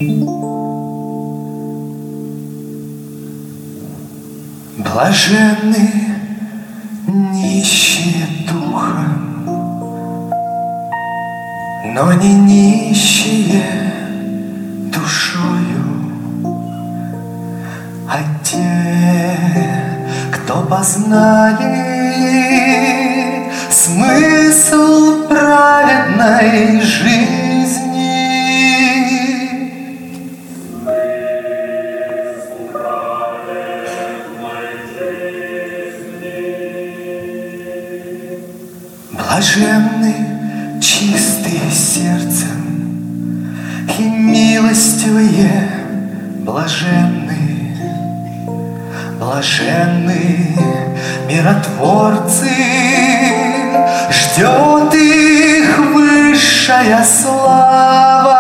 Блаженны нищие духом, но не нищие душою, а те, кто познает смысл праведной жизни. Блаженны чистые сердцем и милостивые, блаженны, блаженны миротворцы, ждет их высшая слава.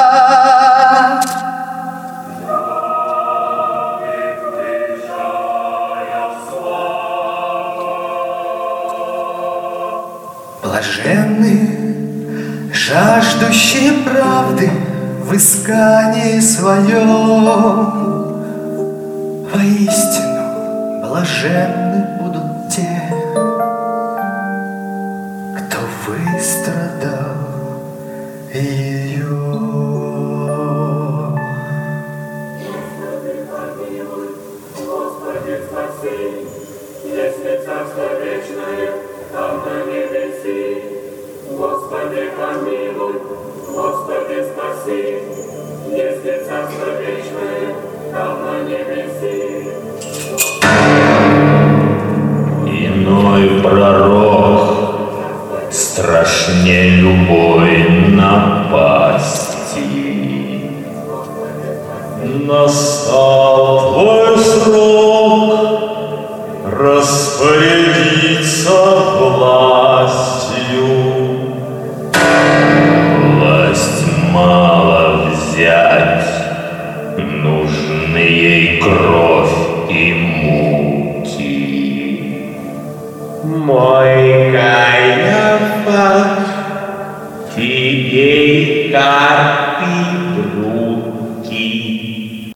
Блаженны жаждущие правды в искании своем. Воистину блаженны будут те, кто выстрадал ее. Господи, помилуй, Господи, спаси, если царство вечное там на небеси. Господи, помилуй, Господи, спаси, если царство вечное там на небеси. Иной пророк страшнее любой напасти. Настал твой срок распорядиться властью. Власть мало взять, нужны ей кровь и муки. Мой Каиафа, тебе карта.